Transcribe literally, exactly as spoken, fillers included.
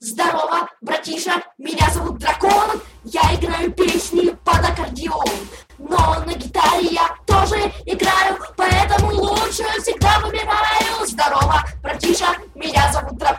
Здорово, братиша, меня зовут Дракон. Я играю песни под аккордеон, но на гитаре я тоже играю, поэтому лучше всегда выбираю. Здорово, братиша, меня зовут Дракон.